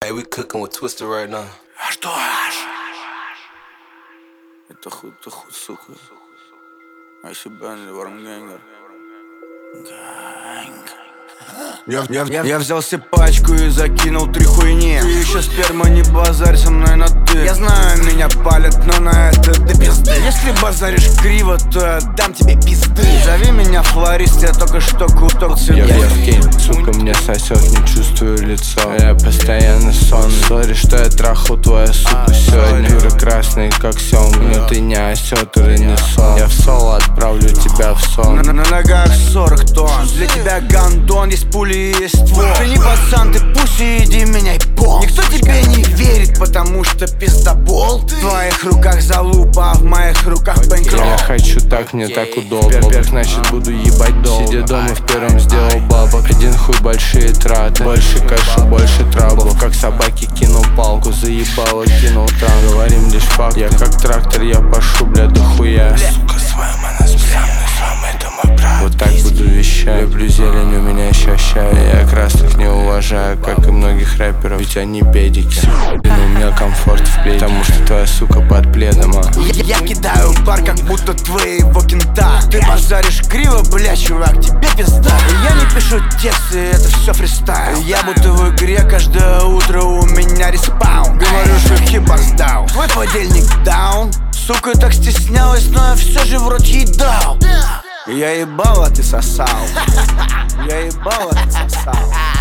Hey, we cooking with Twister right now. А что? Это худ, сука. А если Бенли, Варнгенгер. Я взял себе пачку и закинул 3 хуйни. Ты еще сперма, не базарь со мной на ты. Я знаю, меня палят, но на это до пизды. Если базаришь криво, то я дам тебе пизды. Зови меня флорист, я только что куток цветов. Я в тень, сука, мне сосет, не чувствую лицо. Я постоянно сонный. Сори, что я трахал твою суку сегодня. Юра красный, как семга, но ты не осетр и не сон. Я в соло отправлю тебя в сон. На ногах 40 тонн. Для тебя гандон, есть пули и есть ствол. Ты не пацан, ты пуси, иди меняй пол. Никто тебе не верит, потому что пиздобол. В твоих руках залупа, а в моих руках бэнкролл. Я хочу так, мне так удобно. Как значит буду ебать долго. Сидя дома в первом сделал бабок. Один хуй, большие траты. Больше кэша, больше траблов. Как собаки кинул палку, заебало, кинул тран. Говорим лишь факт, я как трактор, я пошу, бля, дохуя. Сука, своим она с самый, это мой брат. Вот так буду вещать. Люблю зелень, у меня еще ща. Я красных не уважаю, как и многих рэперов. Ведь они педики. Но у меня комфорт в пледе, потому что твоя сука под пледом, Я кидаю пар, как будто твоего кента. Ты базаришь криво, бля, чувак, тебе пизда. Я не пишу тексты, это все фристайл. Я будто в игре, каждое утро у меня респаун. Говорю, что хипас даун. Твой подельник даун. Сука так стеснялась, но я все же в рот ей дал. Я ебал, а ты сосал. Я ебал, а ты сосал.